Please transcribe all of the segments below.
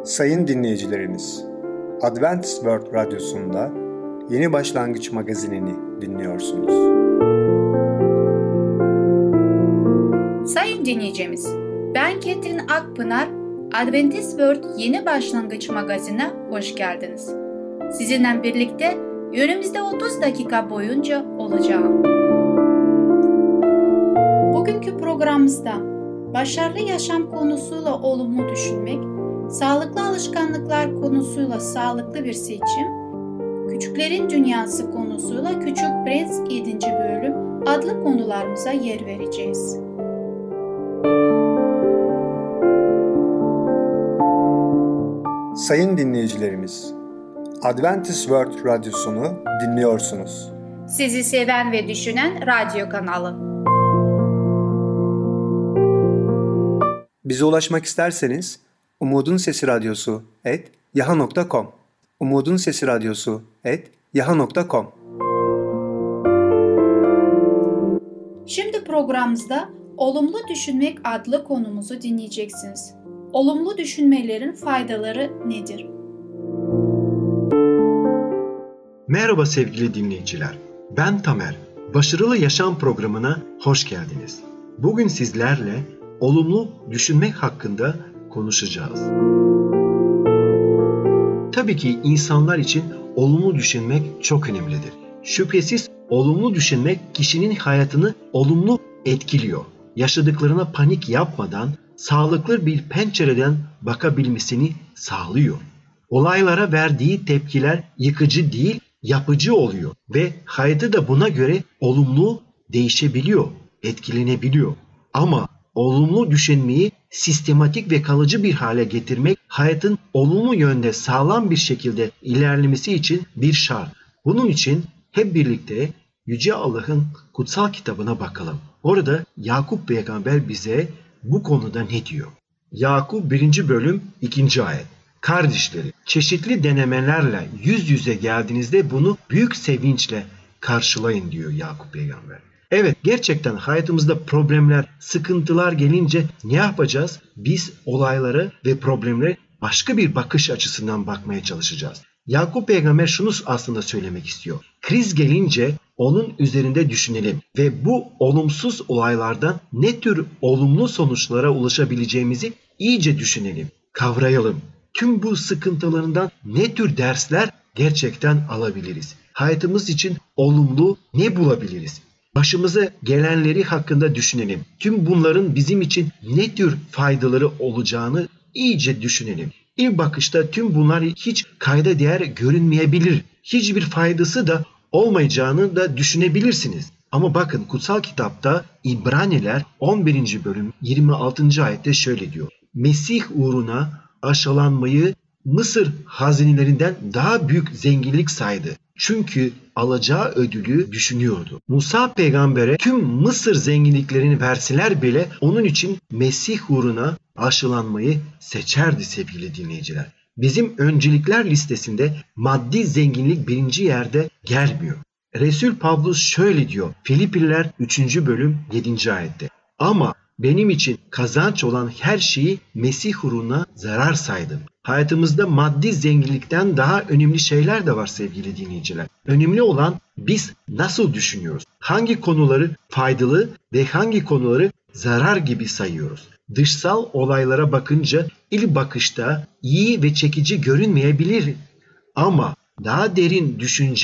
Sayın dinleyicilerimiz, Adventist World Radyosu'nda Yeni Başlangıç magazinini dinliyorsunuz. Sayın dinleyicimiz, ben Ketrin Akpınar, Adventist World Yeni Başlangıç magazine hoş geldiniz. Sizinle birlikte önümüzde 30 dakika boyunca olacağım. Bugünkü programımızda başarılı yaşam konusuyla olumlu düşünmek, sağlıklı alışkanlıklar konusuyla sağlıklı bir seçim, küçüklerin dünyası konusuyla Küçük Prens 7. bölüm adlı konularımıza yer vereceğiz. Sayın dinleyicilerimiz, Adventist World Radyosunu dinliyorsunuz. Sizi seven ve düşünen radyo kanalı. Bize ulaşmak isterseniz umudunsesiradyosu@yahoo.com umudunsesiradyosu@yahoo.com. Şimdi programımızda Olumlu Düşünmek adlı konumuzu dinleyeceksiniz. Olumlu düşünmelerin faydaları nedir? Merhaba sevgili dinleyiciler. Ben Tamer. Başarılı Yaşam programına hoş geldiniz. Bugün sizlerle olumlu düşünmek hakkında konuşacağız. Tabii ki insanlar için olumlu düşünmek çok önemlidir. Şüphesiz olumlu düşünmek kişinin hayatını olumlu etkiliyor. Yaşadıklarına panik yapmadan sağlıklı bir pencereden bakabilmesini sağlıyor. Olaylara verdiği tepkiler yıkıcı değil, yapıcı oluyor ve hayatı da buna göre olumlu değişebiliyor, etkilenebiliyor. Ama olumlu düşünmeyi sistematik ve kalıcı bir hale getirmek hayatın olumlu yönde sağlam bir şekilde ilerlemesi için bir şart. Bunun için hep birlikte Yüce Allah'ın kutsal kitabına bakalım. Orada Yakup Peygamber bize bu konuda ne diyor? Yakup 1. bölüm 2. ayet. Kardeşleri, çeşitli denemelerle yüz yüze geldiğinizde bunu büyük sevinçle karşılayın diyor Yakup Peygamber. Evet, gerçekten hayatımızda problemler, sıkıntılar gelince ne yapacağız? Biz olaylara ve problemlere başka bir bakış açısından bakmaya çalışacağız. Yakup Peygamber şunu aslında söylemek istiyor. Kriz gelince onun üzerinde düşünelim ve bu olumsuz olaylardan ne tür olumlu sonuçlara ulaşabileceğimizi iyice düşünelim, kavrayalım. Tüm bu sıkıntılarından ne tür dersler gerçekten alabiliriz? Hayatımız için olumlu ne bulabiliriz? Başımıza gelenleri hakkında düşünelim. Tüm bunların bizim için ne tür faydaları olacağını iyice düşünelim. İlk bakışta tüm bunlar hiç kayda değer görünmeyebilir. Hiçbir faydası da olmayacağını da düşünebilirsiniz. Ama bakın kutsal kitapta İbraniler 11. bölüm 26. ayette şöyle diyor. Mesih uğruna aşılanmayı Mısır hazinelerinden daha büyük zenginlik saydı. Çünkü alacağı ödülü düşünüyordu. Musa peygambere tüm Mısır zenginliklerini verseler bile onun için Mesih uğruna aşılanmayı seçerdi sevgili dinleyiciler. Bizim öncelikler listesinde maddi zenginlik birinci yerde gelmiyor. Resul Pavlus şöyle diyor Filipliler 3. bölüm 7. ayette. Ama benim için kazanç olan her şeyi Mesih uğruna zarar saydım. Hayatımızda maddi zenginlikten daha önemli şeyler de var sevgili dinleyiciler. Önemli olan biz nasıl düşünüyoruz? Hangi konuları faydalı ve hangi konuları zarar gibi sayıyoruz? Dışsal olaylara bakınca ilk bakışta iyi ve çekici görünmeyebilir. Ama daha derin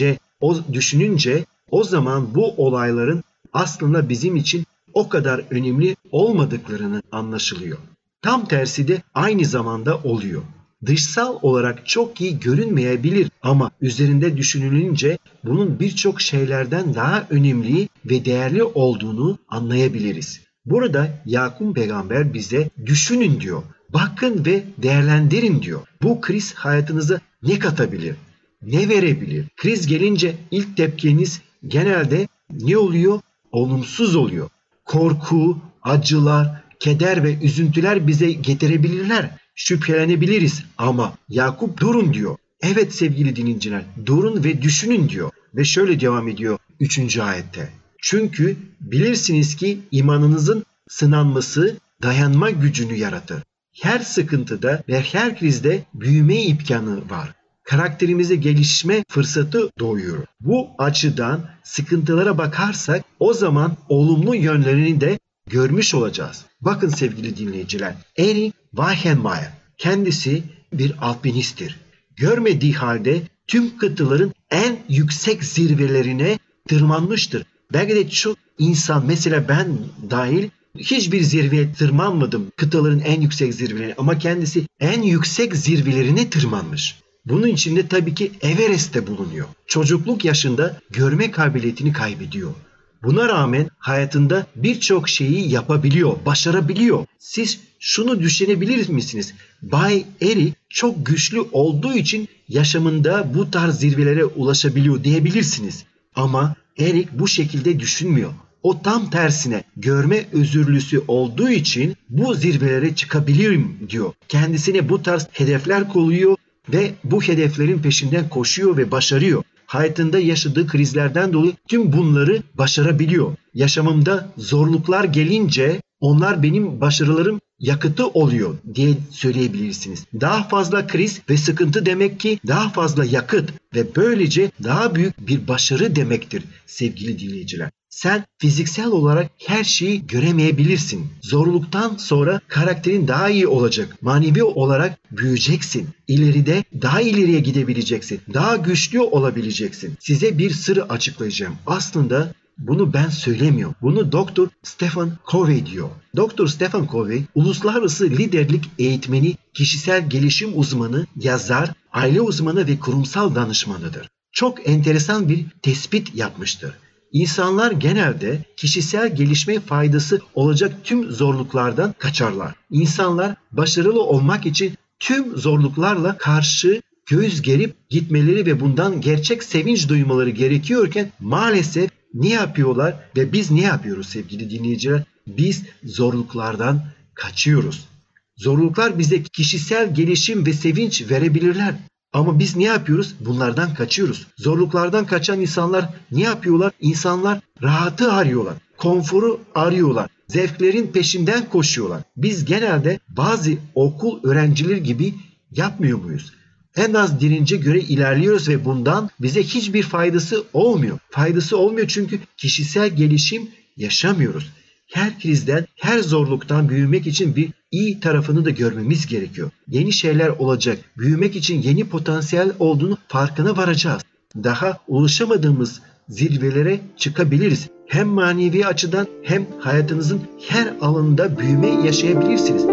düşününce o zaman bu olayların aslında bizim için o kadar önemli olmadıklarını anlaşılıyor. Tam tersi de aynı zamanda oluyor. Dışsal olarak çok iyi görünmeyebilir ama üzerinde düşünülünce bunun birçok şeylerden daha önemli ve değerli olduğunu anlayabiliriz. Burada Yakup Peygamber bize düşünün diyor. Bakın ve değerlendirin diyor. Bu kriz hayatınıza ne katabilir? Ne verebilir? Kriz gelince ilk tepkiniz genelde ne oluyor? Olumsuz oluyor. Korku, acılar, keder ve üzüntüler bize getirebilirler. Şüphelenebiliriz ama Yakup durun diyor. Evet sevgili dinleyiciler, durun ve düşünün diyor. Ve şöyle devam ediyor 3. ayette. Çünkü bilirsiniz ki imanınızın sınanması dayanma gücünü yaratır. Her sıkıntıda ve her krizde büyüme imkanı var. Karakterimize gelişme fırsatı doğuyor. Bu açıdan sıkıntılara bakarsak o zaman olumlu yönlerini de görmüş olacağız. Bakın sevgili dinleyiciler, Erich Weichenmayer kendisi bir alpinisttir. Görmediği halde tüm kıtaların en yüksek zirvelerine tırmanmıştır. Belki de çok insan, mesela ben dahil, hiçbir zirveye tırmanmadım, kıtaların en yüksek zirvelerine, ama kendisi en yüksek zirvelerine tırmanmış. Bunun içinde tabii ki Everest'te bulunuyor. Çocukluk yaşında görme kabiliyetini kaybediyor. Buna rağmen hayatında birçok şeyi yapabiliyor, başarabiliyor. Siz şunu düşünebilir misiniz? Bay Erich çok güçlü olduğu için yaşamında bu tarz zirvelere ulaşabiliyor diyebilirsiniz. Ama Erich bu şekilde düşünmüyor. O tam tersine görme özürlüsü olduğu için bu zirvelere çıkabilirim diyor. Kendisine bu tarz hedefler koyuyor ve bu hedeflerin peşinden koşuyor ve başarıyor. Hayatında yaşadığı krizlerden dolayı tüm bunları başarabiliyor. Yaşamımda zorluklar gelince onlar benim başarılarım yakıtı oluyor diye söyleyebilirsiniz. Daha fazla kriz ve sıkıntı demek ki daha fazla yakıt ve böylece daha büyük bir başarı demektir sevgili dinleyiciler. Sen fiziksel olarak her şeyi göremeyebilirsin. Zorluktan sonra karakterin daha iyi olacak. Manevi olarak büyüyeceksin. İleride daha ileriye gidebileceksin. Daha güçlü olabileceksin. Size bir sırrı açıklayacağım. Aslında bunu ben söylemiyorum. Bunu Dr. Stephen Covey diyor. Dr. Stephen Covey, uluslararası liderlik eğitmeni, kişisel gelişim uzmanı, yazar, aile uzmanı ve kurumsal danışmanıdır. Çok enteresan bir tespit yapmıştır. İnsanlar genelde kişisel gelişme faydası olacak tüm zorluklardan kaçarlar. İnsanlar başarılı olmak için tüm zorluklarla karşı göğüs gerip gitmeleri ve bundan gerçek sevinç duymaları gerekiyorken maalesef ne yapıyorlar ve biz ne yapıyoruz sevgili dinleyiciler? Biz zorluklardan kaçıyoruz. Zorluklar bize kişisel gelişim ve sevinç verebilirler. Ama biz ne yapıyoruz? Bunlardan kaçıyoruz. Zorluklardan kaçan insanlar ne yapıyorlar? İnsanlar rahatı arıyorlar. Konforu arıyorlar. Zevklerin peşinden koşuyorlar. Biz genelde bazı okul öğrencileri gibi yapmıyor muyuz? En az dirence göre ilerliyoruz ve bundan bize hiçbir faydası olmuyor. Faydası olmuyor çünkü kişisel gelişim yaşamıyoruz. Her krizden, her zorluktan büyümek için bir iyi tarafını da görmemiz gerekiyor. Yeni şeyler olacak. Büyümek için yeni potansiyel olduğunu farkına varacağız. Daha ulaşamadığımız zirvelere çıkabiliriz. Hem manevi açıdan hem hayatınızın her alanında büyüme yaşayabilirsiniz.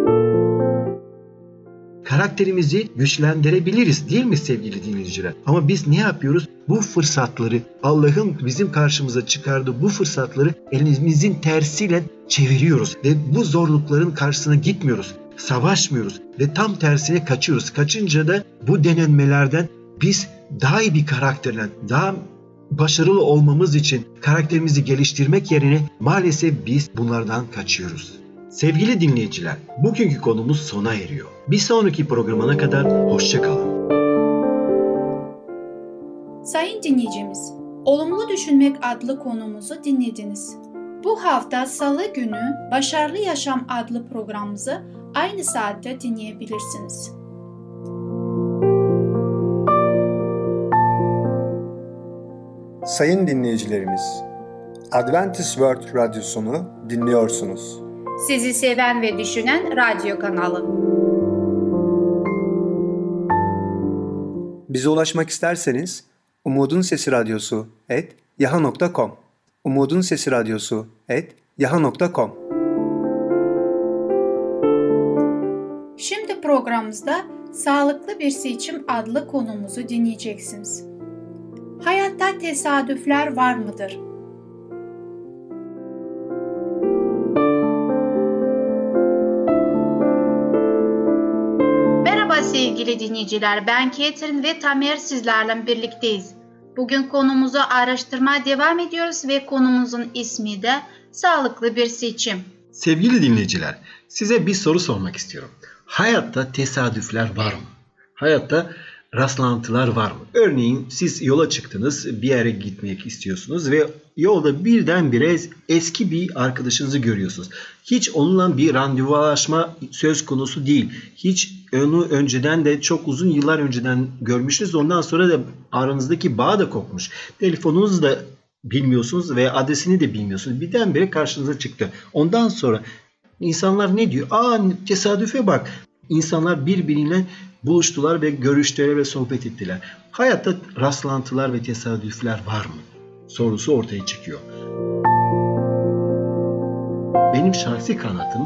Karakterimizi güçlendirebiliriz değil mi sevgili dinleyiciler? Ama biz ne yapıyoruz? Bu fırsatları, Allah'ın bizim karşımıza çıkardığı bu fırsatları elimizin tersiyle çeviriyoruz. Ve bu zorlukların karşısına gitmiyoruz, savaşmıyoruz ve tam tersine kaçıyoruz. Kaçınca da bu denenmelerden biz daha iyi bir karakterle, daha başarılı olmamız için karakterimizi geliştirmek yerine maalesef biz bunlardan kaçıyoruz. Sevgili dinleyiciler, bugünkü konumuz sona eriyor. Bir sonraki programına kadar hoşça kalın. Sayın dinleyicimiz, Olumlu Düşünmek adlı konumuzu dinlediniz. Bu hafta Salı günü Başarılı Yaşam adlı programımızı aynı saatte dinleyebilirsiniz. Sayın dinleyicilerimiz, Adventist World Radyosunu dinliyorsunuz. Sizi seven ve düşünen radyo kanalı. Bize ulaşmak isterseniz umudunsesiradyosu@yahoo.com umudunsesiradyosu@yahoo.com. Şimdi programımızda Sağlıklı Bir Seçim adlı konumuzu dinleyeceksiniz. Hayatta tesadüfler var mıdır? Merhaba sevgili dinleyiciler, ben Ketrin ve Tamer sizlerle birlikteyiz. Bugün konumuzu araştırmaya devam ediyoruz ve konumuzun ismi de Sağlıklı Bir Seçim. Sevgili dinleyiciler, size bir soru sormak istiyorum. Hayatta tesadüfler var mı? Hayatta rastlantılar var mı? Örneğin siz yola çıktınız, bir yere gitmek istiyorsunuz ve yolda birdenbire eski bir arkadaşınızı görüyorsunuz. Hiç onunla bir randevulaşma söz konusu değil. Hiç onu önceden de çok uzun yıllar önceden görmüşsünüz. Ondan sonra da aranızdaki bağ da kopmuş. Telefonunuzu da bilmiyorsunuz ve adresini de bilmiyorsunuz. Birdenbire karşınıza çıktı. Ondan sonra insanlar ne diyor? Tesadüfe bak. İnsanlar birbiriyle buluştular ve görüştüler ve sohbet ettiler. Hayatta rastlantılar ve tesadüfler var mı? Sorusu ortaya çıkıyor. Benim şahsi kanaatim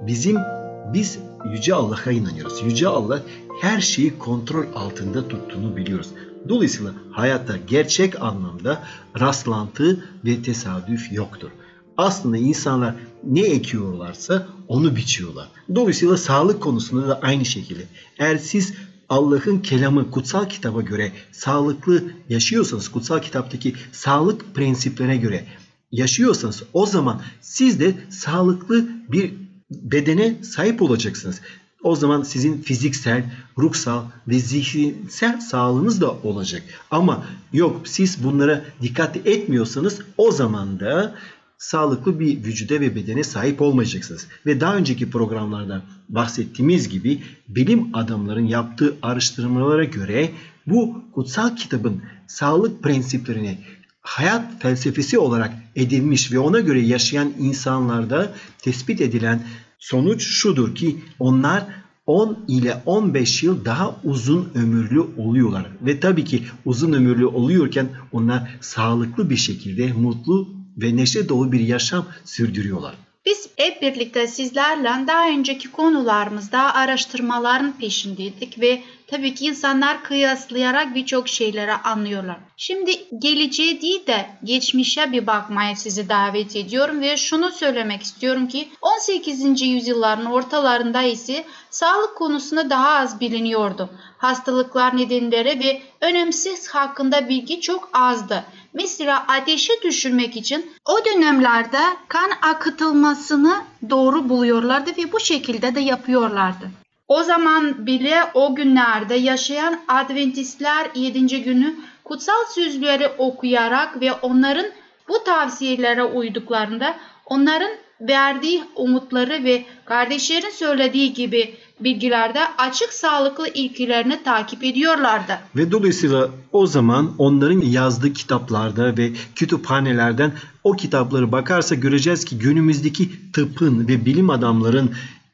biz Yüce Allah'a inanıyoruz. Yüce Allah her şeyi kontrol altında tuttuğunu biliyoruz. Dolayısıyla hayatta gerçek anlamda rastlantı ve tesadüf yoktur. Aslında insanlar ne ekiyorlarsa onu biçiyorlar. Dolayısıyla sağlık konusunda da aynı şekilde. Eğer siz Allah'ın kelamı kutsal kitaba göre sağlıklı yaşıyorsanız, kutsal kitaptaki sağlık prensiplerine göre yaşıyorsanız o zaman siz de sağlıklı bir bedene sahip olacaksınız. O zaman sizin fiziksel, ruhsal ve zihinsel sağlığınız da olacak. Ama yok siz bunlara dikkat etmiyorsanız o zaman da sağlıklı bir vücuda ve bedene sahip olmayacaksınız. Ve daha önceki programlarda bahsettiğimiz gibi bilim adamların yaptığı araştırmalara göre bu kutsal kitabın sağlık prensiplerini hayat felsefesi olarak edinmiş ve ona göre yaşayan insanlarda tespit edilen sonuç şudur ki onlar 10 ile 15 yıl daha uzun ömürlü oluyorlar. Ve tabii ki uzun ömürlü oluyorken onlar sağlıklı bir şekilde mutlu ve neşe dolu bir yaşam sürdürüyorlar. Biz hep birlikte sizlerle daha önceki konularımızda araştırmaların peşindeydik ve tabii ki insanlar kıyaslayarak birçok şeyleri anlıyorlar. Şimdi geleceğe değil de geçmişe bir bakmaya sizi davet ediyorum ve şunu söylemek istiyorum ki 18. yüzyılların ortalarında ise sağlık konusunda daha az biliniyordu. Hastalıklar nedenleri ve önemsiz hakkında bilgi çok azdı. Mesela ateşi düşürmek için o dönemlerde kan akıtılmasını doğru buluyorlardı ve bu şekilde de yapıyorlardı. O zaman bile o günlerde yaşayan Adventistler 7. günü kutsal sözleri okuyarak ve onların bu tavsiyelere uyduklarında onların verdiği umutları ve kardeşlerin söylediği gibi bilgilerde açık sağlıklı ilkelerini takip ediyorlardı. Ve dolayısıyla o zaman onların yazdığı kitaplarda ve kütüphanelerden o kitapları bakarsa göreceğiz ki günümüzdeki tıbbın ve bilim adamların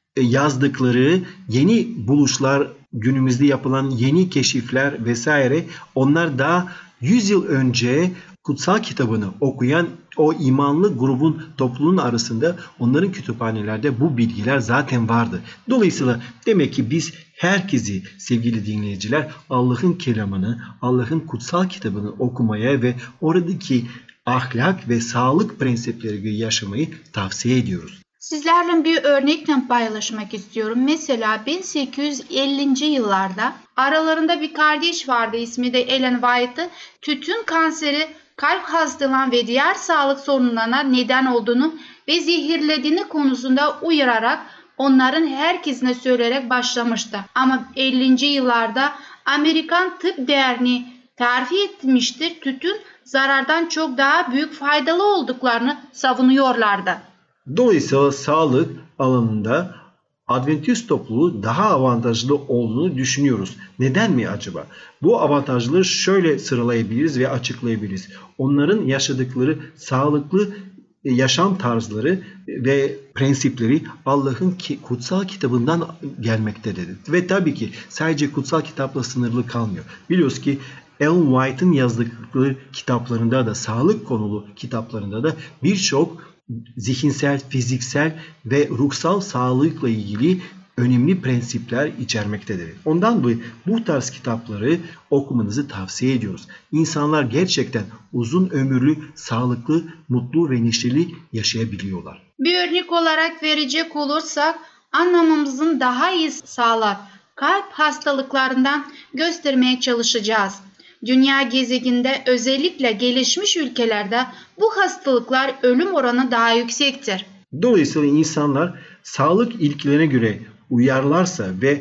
yazdıkları yeni buluşlar, günümüzde yapılan yeni keşifler vesaire onlar daha 100 yıl önce kutsal kitabını okuyan o imanlı grubun topluluğun arasında onların kütüphanelerde bu bilgiler zaten vardı. Dolayısıyla demek ki biz herkesi sevgili dinleyiciler Allah'ın kelamını, Allah'ın kutsal kitabını okumaya ve oradaki ahlak ve sağlık prensipleri gibi yaşamayı tavsiye ediyoruz. Sizlerle bir örnekle paylaşmak istiyorum. Mesela 1850. yıllarda aralarında bir kardeş vardı, ismi de Ellen White. Tütün kanseri, kalp hastalığı ve diğer sağlık sorunlarına neden olduğunu ve zehirlediğini konusunda uyararak onların herkesine söyleyerek başlamıştı. Ama 50. yıllarda Amerikan Tıp Derneği terfi etmiştir. Tütün zarardan çok daha büyük faydalı olduklarını savunuyorlardı. Dolayısıyla sağlık alanında Adventist topluluğu daha avantajlı olduğunu düşünüyoruz. Neden mi acaba? Bu avantajları şöyle sıralayabiliriz ve açıklayabiliriz. Onların yaşadıkları sağlıklı yaşam tarzları ve prensipleri Allah'ın kutsal kitabından gelmektedir. Ve tabii ki sadece kutsal kitapla sınırlı kalmıyor. Biliyoruz ki Ellen White'ın yazdıkları kitaplarında da sağlık konulu kitaplarında da birçok zihinsel, fiziksel ve ruhsal sağlıkla ilgili önemli prensipler içermektedir. Ondan dolayı bu tarz kitapları okumanızı tavsiye ediyoruz. İnsanlar gerçekten uzun ömürlü, sağlıklı, mutlu ve neşeli yaşayabiliyorlar. Bir örnek olarak verecek olursak anlamamızın daha iyi sağlar kalp hastalıklarından göstermeye çalışacağız. Dünya gezegeninde özellikle gelişmiş ülkelerde bu hastalıklar ölüm oranı daha yüksektir. Dolayısıyla insanlar sağlık ilkelerine göre uyarlarsa ve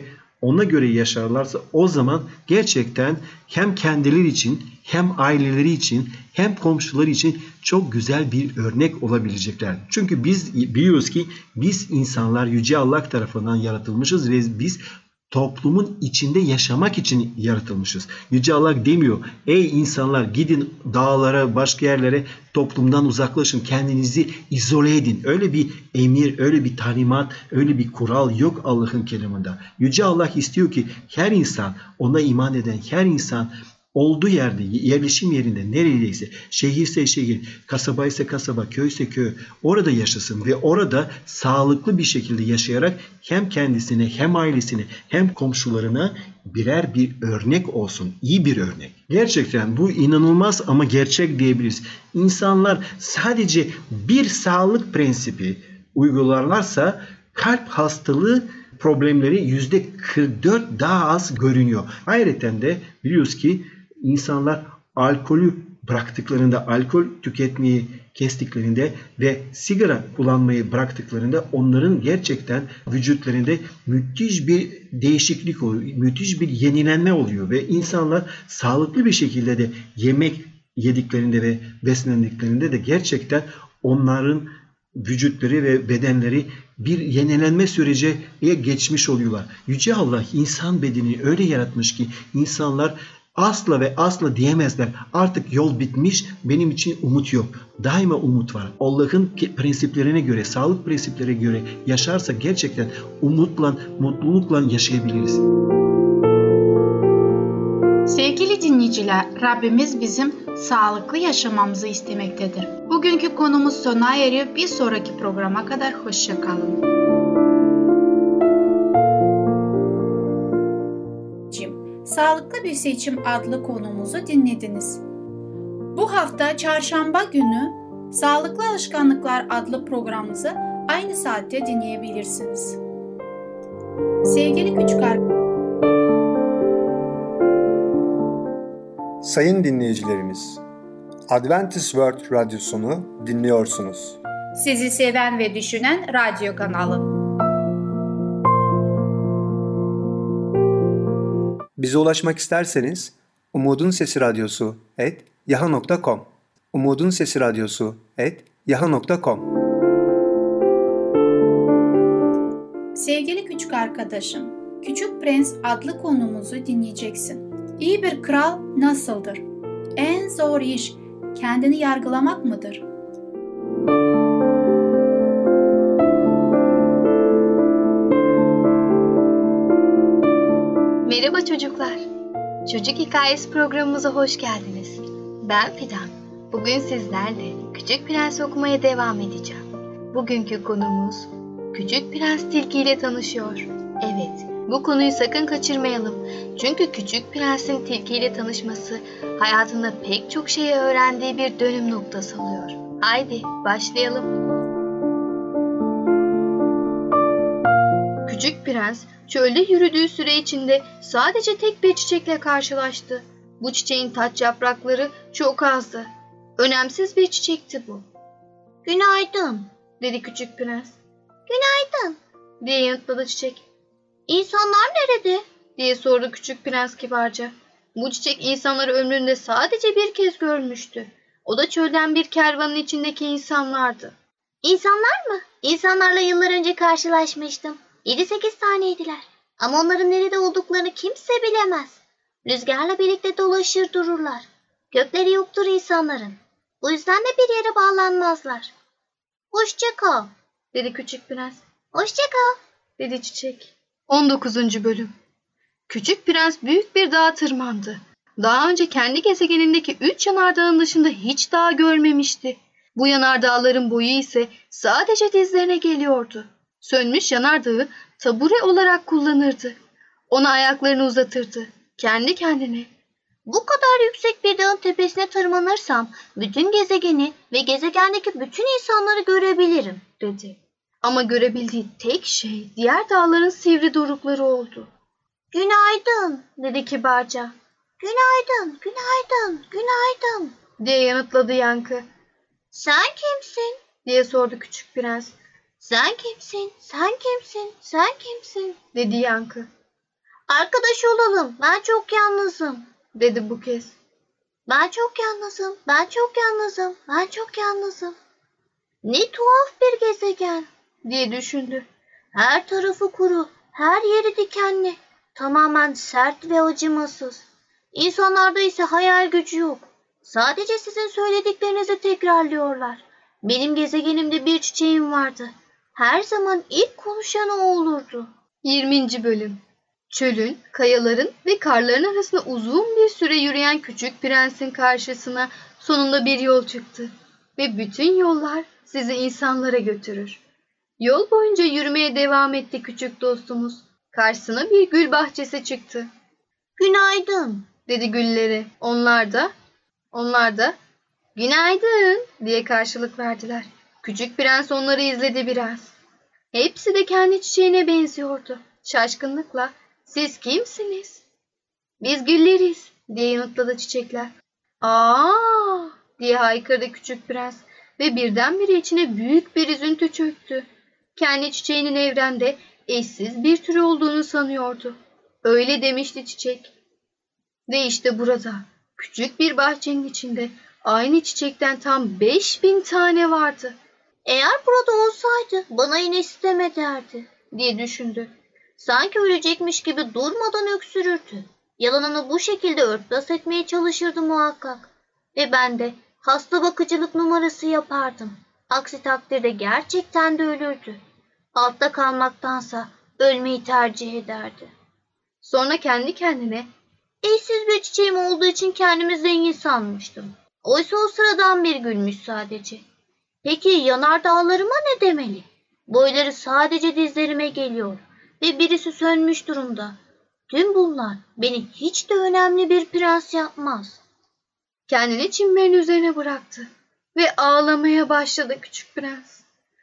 ona göre yaşarlarsa o zaman gerçekten hem kendileri için hem aileleri için hem komşuları için çok güzel bir örnek olabilecekler. Çünkü biz biliyoruz ki biz insanlar Yüce Allah tarafından yaratılmışız ve biz toplumun içinde yaşamak için yaratılmışız. Yüce Allah demiyor, ey insanlar gidin dağlara, başka yerlere, toplumdan uzaklaşın, kendinizi izole edin. Öyle bir emir, öyle bir talimat, öyle bir kural yok Allah'ın kelamında. Yüce Allah istiyor ki her insan, ona iman eden her insan olduğu yerde, yerleşim yerinde neredeyse, şehirse şehir, kasabaysa kasaba, köyse köy, orada yaşasın ve orada sağlıklı bir şekilde yaşayarak hem kendisine hem ailesine hem komşularına birer bir örnek olsun. İyi bir örnek. Gerçekten bu inanılmaz ama gerçek diyebiliriz. İnsanlar sadece bir sağlık prensibi uygularlarsa kalp hastalığı problemleri %44 daha az görünüyor. Ayrıca de biliyoruz ki İnsanlar alkolü bıraktıklarında, alkol tüketmeyi kestiklerinde ve sigara kullanmayı bıraktıklarında onların gerçekten vücutlarında müthiş bir değişiklik oluyor, müthiş bir yenilenme oluyor ve insanlar sağlıklı bir şekilde de yemek yediklerinde ve beslendiklerinde de gerçekten onların vücutları ve bedenleri bir yenilenme süreciye geçmiş oluyorlar. Yüce Allah insan bedenini öyle yaratmış ki insanlar asla ve asla diyemezler. Artık yol bitmiş, benim için umut yok. Daima umut var. Allah'ın prensiplerine göre, sağlık prensiplerine göre yaşarsak gerçekten umutla, mutlulukla yaşayabiliriz. Sevgili dinleyiciler, Rabbimiz bizim sağlıklı yaşamamızı istemektedir. Bugünkü konumuz sona eriyor. Bir sonraki programa kadar hoşça kalın. Sağlıklı Bir Seçim adlı konumuzu dinlediniz. Bu hafta çarşamba günü Sağlıklı Alışkanlıklar adlı programımızı aynı saatte dinleyebilirsiniz. Sevgili küçük Sayın dinleyicilerimiz, Adventist World Radyosunu dinliyorsunuz. Sizi seven ve düşünen radyo kanalı. Bize ulaşmak isterseniz umudunsesiradyosu@yahoo.com umudunsesiradyosu@yahoo.com. Sevgili küçük arkadaşım, Küçük Prens adlı konumuzu dinleyeceksin. İyi bir kral nasıldır? En zor iş kendini yargılamak mıdır? Merhaba çocuklar. Çocuk Hikayesi programımıza hoş geldiniz. Ben Fidan. Bugün sizlerle Küçük Prens okumaya devam edeceğim. Bugünkü konumuz Küçük Prens Tilki ile tanışıyor. Evet, bu konuyu sakın kaçırmayalım. Çünkü Küçük Prens'in Tilki ile tanışması hayatında pek çok şeyi öğrendiği bir dönüm noktası oluyor. Haydi başlayalım. Küçük Prens çölde yürüdüğü süre içinde sadece tek bir çiçekle karşılaştı. Bu çiçeğin taç yaprakları çok azdı. Önemsiz bir çiçekti bu. "Günaydın," dedi Küçük Prens. "Günaydın," diye yanıtladı çiçek. "İnsanlar nerede?" diye sordu Küçük Prens kibarca. Bu çiçek insanları ömründe sadece bir kez görmüştü. O da çölden bir kervanın içindeki insanlardı. "İnsanlar mı? İnsanlarla yıllar önce karşılaşmıştım. 7-8 taneydiler. Ama onların nerede olduklarını kimse bilemez. Rüzgarla birlikte dolaşır dururlar. Gökleri yoktur insanların. Bu yüzden de bir yere bağlanmazlar." "Hoşça kal," dedi Küçük Prens. "Hoşça kal," dedi çiçek. 19. Bölüm. Küçük Prens büyük bir dağa tırmandı. Daha önce kendi gezegenindeki 3 yanardağın dışında hiç dağ görmemişti. Bu yanardağların boyu ise sadece dizlerine geliyordu. Sönmüş yanardağı tabure olarak kullanırdı. Ona ayaklarını uzatırdı. Kendi kendine, "Bu kadar yüksek bir dağın tepesine tırmanırsam bütün gezegeni ve gezegendeki bütün insanları görebilirim," dedi. Ama görebildiği tek şey diğer dağların sivri dorukları oldu. "Günaydın," dedi kibarca. "Günaydın, günaydın, günaydın," diye yanıtladı yankı. "Sen kimsin?" diye sordu Küçük Prens. "Sen kimsin, sen kimsin, sen kimsin?" dedi yankı. Arkadaş olalım, ben çok yalnızım, dedi bu kez. Ben çok yalnızım, ben çok yalnızım, ben çok yalnızım. Ne tuhaf bir gezegen, diye düşündü. Her tarafı kuru, her yeri dikenli, tamamen sert ve acımasız. İnsanlarda ise hayal gücü yok. Sadece sizin söylediklerinizi tekrarlıyorlar. Benim gezegenimde bir çiçeğim vardı. Her zaman ilk konuşan o olurdu. 20. Bölüm. Çölün, kayaların ve karların arasında uzun bir süre yürüyen küçük prensin karşısına sonunda bir yol çıktı. Ve bütün yollar sizi insanlara götürür. Yol boyunca yürümeye devam etti küçük dostumuz. Karşısına bir gül bahçesi çıktı. Günaydın, dedi güllere. Onlar da günaydın diye karşılık verdiler. Küçük prens onları izledi biraz. Hepsi de kendi çiçeğine benziyordu. Şaşkınlıkla siz kimsiniz? Biz gülleriz diye yanıtladı çiçekler. Aa diye haykırdı küçük prens ve birdenbire içine büyük bir üzüntü çöktü. Kendi çiçeğinin evrende eşsiz bir tür olduğunu sanıyordu. Öyle demişti çiçek. Ve işte burada küçük bir bahçenin içinde aynı çiçekten tam 5000 tane vardı. Eğer burada olsaydı bana yine sitem ederdi diye düşündü. Sanki ölecekmiş gibi durmadan öksürürdü. Yalanını bu şekilde örtbas etmeye çalışırdı muhakkak. Ve ben de hasta bakıcılık numarası yapardım. Aksi takdirde gerçekten de ölürdü. Altta kalmaktansa ölmeyi tercih ederdi. Sonra kendi kendine eşsiz bir çiçeğim olduğu için kendimi zengin sanmıştım. Oysa o sıradan bir gülmüş sadece. Peki yanardağlarıma ne demeli? Boyları sadece dizlerime geliyor ve birisi sönmüş durumda. Tüm bunlar beni hiç de önemli bir prens yapmaz. Kendini çimlerin üzerine bıraktı ve ağlamaya başladı küçük prens.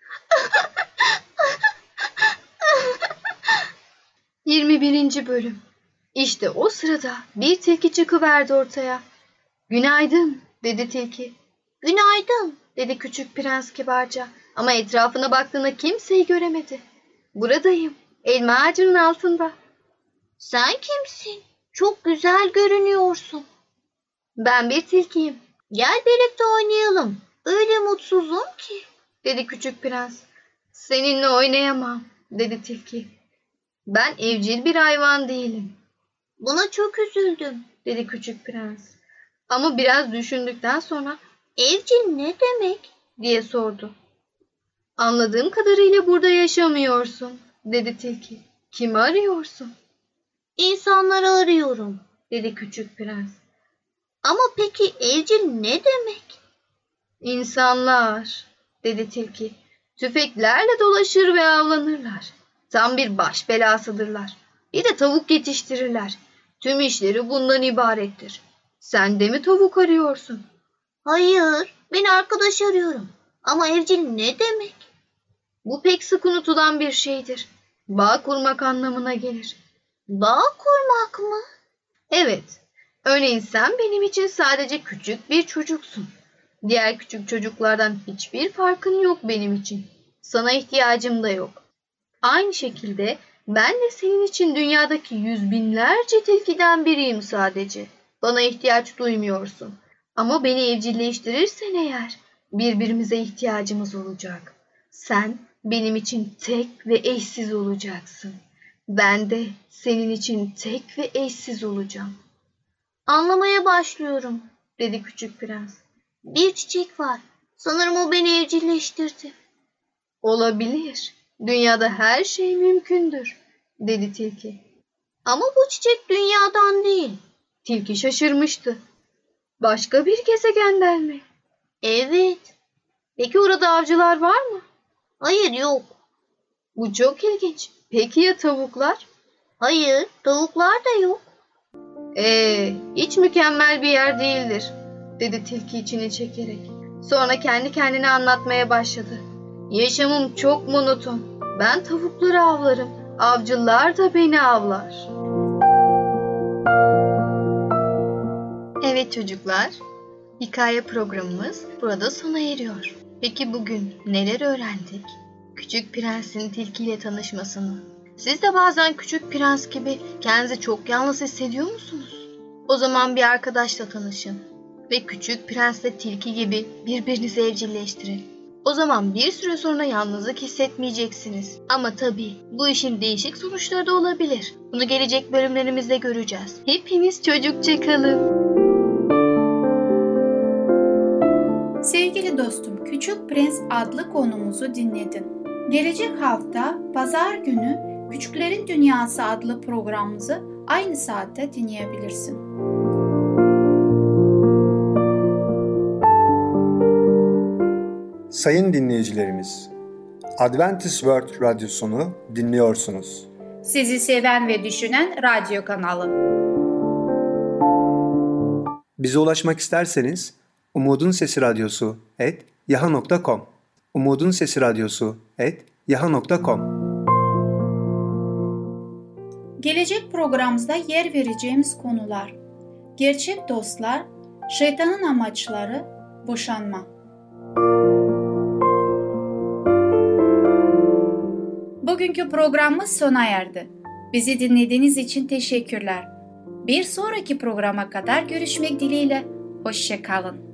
21. Bölüm. İşte o sırada bir tilki çıkıverdi ortaya. Günaydın, dedi tilki. Günaydın, dedi küçük prens kibarca. Ama etrafına baktığında kimseyi göremedi. Buradayım, elma ağacının altında. Sen kimsin? Çok güzel görünüyorsun. Ben bir tilkiyim. Gel birlikte oynayalım. Öyle mutsuzum ki, dedi küçük prens. Seninle oynayamam, dedi tilki. Ben evcil bir hayvan değilim. Buna çok üzüldüm, dedi küçük prens. Ama biraz düşündükten sonra evcil ne demek diye sordu. Anladığım kadarıyla burada yaşamıyorsun, dedi tilki. Kimi arıyorsun? İnsanları arıyorum, dedi küçük prens. Ama peki evcil ne demek? İnsanlar, dedi tilki. Tüfeklerle dolaşır ve avlanırlar. Tam bir baş belasıdırlar. Bir de tavuk yetiştirirler. Tüm işleri bundan ibarettir. Sen de mi tavuk arıyorsun? Hayır, ben arkadaş arıyorum. Ama evcil ne demek? Bu pek sık unutulan bir şeydir. Bağ kurmak anlamına gelir. Bağ kurmak mı? Evet. Örneğin sen benim için sadece küçük bir çocuksun. Diğer küçük çocuklardan hiçbir farkın yok benim için. Sana ihtiyacım da yok. Aynı şekilde ben de senin için dünyadaki yüz binlerce tilkiden biriyim sadece. Bana ihtiyaç duymuyorsun. Ama beni evcilleştirirsen eğer birbirimize ihtiyacımız olacak. Sen benim için tek ve eşsiz olacaksın. Ben de senin için tek ve eşsiz olacağım. Anlamaya başlıyorum, dedi küçük prens. Bir çiçek var. Sanırım o beni evcilleştirdi. Olabilir. Dünyada her şey mümkündür, dedi tilki. Ama bu çiçek dünyadan değil. Tilki şaşırmıştı. Başka bir gezegenden mi? Evet. Peki orada avcılar var mı? Hayır, yok. Bu çok ilginç. Peki ya tavuklar? Hayır, tavuklar da yok. Hiç mükemmel bir yer değildir, dedi tilki içini çekerek. Sonra kendi kendine anlatmaya başladı. Yaşamım çok monoton. Ben tavukları avlarım. Avcılar da beni avlar. Evet çocuklar, hikaye programımız burada sona eriyor. Peki bugün neler öğrendik? Küçük prensin tilkiyle tanışmasını, Siz de bazen Küçük Prens gibi kendinizi çok yalnız hissediyor musunuz? O zaman bir arkadaşla tanışın ve Küçük Prensle Tilki gibi birbirinizi evcilleştirin. O zaman bir süre sonra yalnızlık hissetmeyeceksiniz. Ama tabii bu işin değişik sonuçları da olabilir. Bunu gelecek bölümlerimizde göreceğiz. Hepiniz çocukça kalın. Sevgili dostum, Küçük Prens adlı konumuzu dinledin. Gelecek hafta Pazar günü Küçüklerin Dünyası adlı programımızı aynı saatte dinleyebilirsin. Sayın dinleyicilerimiz, Adventist World Radyosunu dinliyorsunuz. Sizi seven ve düşünen radyo kanalı. Bize ulaşmak isterseniz umudunsesiradyosu@yahoo.com umudunsesiradyosu@yahoo.com. Gelecek programımızda yer vereceğimiz konular: gerçek dostlar, şeytanın amaçları, boşanma. Bugünkü programımız sona erdi. Bizi dinlediğiniz için teşekkürler. Bir sonraki programa kadar görüşmek dileğiyle. Hoşça kalın.